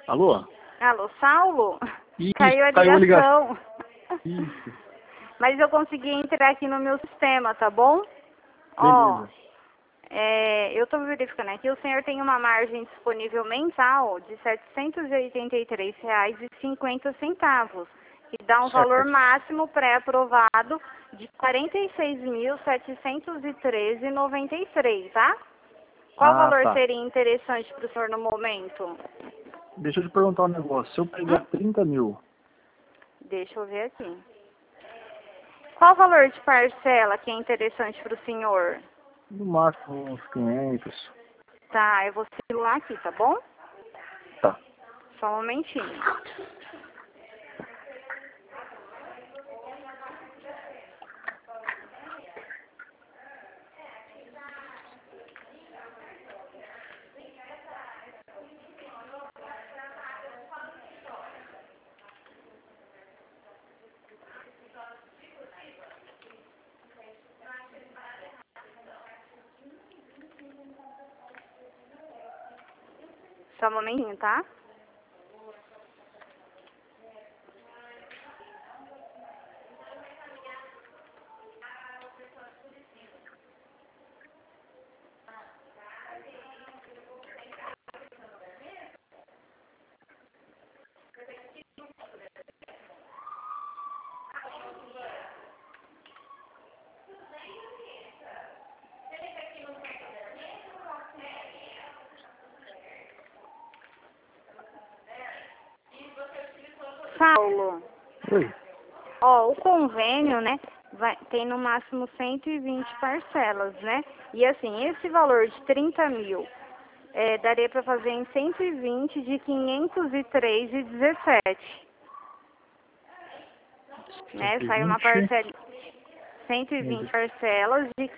Alô? Alô, Saulo? Isso, Caiu a caiu a ligação. Isso. Mas eu consegui entrar aqui no meu sistema, tá bom? Ó, Beleza. eu tô verificando aqui, o senhor tem uma margem disponível mensal de R$ 783,50, que dá um valor Certo. máximo pré-aprovado de R$ 46.713,93, tá? Qual Ah, valor tá. seria interessante para o senhor no momento? Deixa eu te perguntar um negócio. Se eu pegar 30 mil, Deixa eu ver aqui. Qual o valor de parcela que é interessante para o senhor? no máximo uns 500. Tá, eu vou celular aqui, tá bom? Tá. Só um momentinho. Só um momentinho, tá? Saulo, Oi. ó, o convênio, né, tem no máximo 120 parcelas, né? E assim, esse valor de 30 mil, daria para fazer em 120 de 503,17, né? Sai uma 120. parcela, 120 parcelas de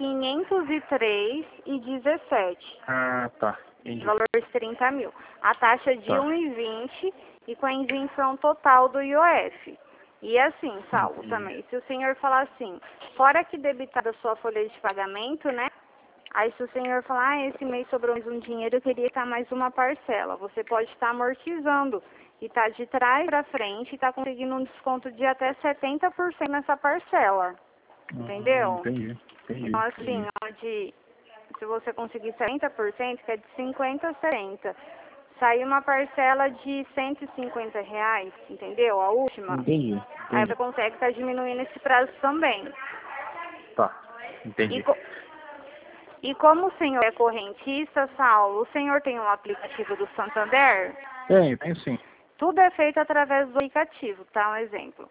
503,17. Ah, tá. Entendi. Valor de 30 mil. A taxa de Tá. 1,20 e com a isenção total do IOF. E assim, Saulo, Entendi. também, se o senhor falar assim, fora que debitar da sua folha de pagamento, né? Aí se o senhor falar, esse mês sobrou mais um dinheiro, eu queria estar mais uma parcela. Você pode estar amortizando e tá de trás para frente e tá conseguindo um desconto de até 70% nessa parcela. Entendeu? Entendi. Então Entendi. assim, Entendi. se você conseguir 70%, que é de 50 a 70, sai uma parcela de R$ 150, entendeu? A última. Entendi. Aí você Entendi. consegue estar diminuindo esse prazo também. Tá. E, Entendi. co- e como o senhor é correntista, Saulo, o senhor tem um aplicativo do Santander? Tenho sim. Tudo é feito através do aplicativo, tá? Um exemplo.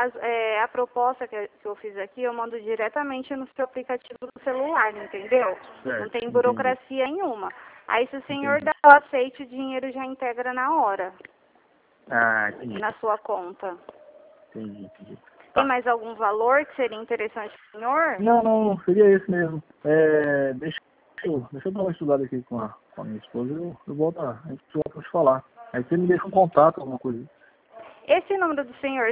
A proposta que eu fiz aqui, eu mando diretamente no seu aplicativo do celular, entendeu? Não Certo. tem Entendi. burocracia nenhuma. Aí, se o senhor Entendi. dá o aceite, o dinheiro já integra na hora, Ah, entendi. na sua conta. Entendi. Entendi. Tem Tá. mais algum valor que seria interessante para o senhor? Não, não, seria esse mesmo. Deixa eu dar uma estudada aqui com a minha esposa, eu volto, a gente volta a te falar. Aí você me deixa um contato, alguma coisa. Esse número do senhor,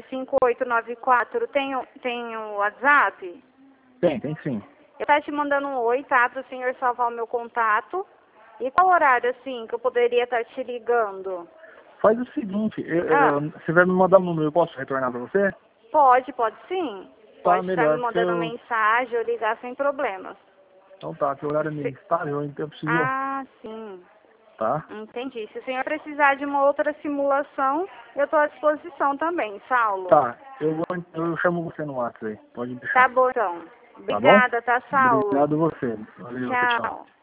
5894, tem o WhatsApp? Tem sim. Eu tá te mandando um oi, tá? Para o senhor salvar o meu contato. E qual horário, assim, que eu poderia estar te ligando? Faz o seguinte, Ah, você vai me mandar um número, eu posso retornar pra você? pode sim. Tá, Pode estar me melhor, porque mandando eu... mensagem ou ligar sem problemas. Então tá, que o horário é meio Se- instável, então eu preciso... Ah, sim. Tá? Entendi. Se o senhor precisar de uma outra simulação, eu estou à disposição também, Saulo. Tá, eu chamo você no WhatsApp aí, pode Tá deixar. bom, então. Tá bom? Obrigada, tá, Saulo? Obrigado você. Valeu, tchau. Tchau.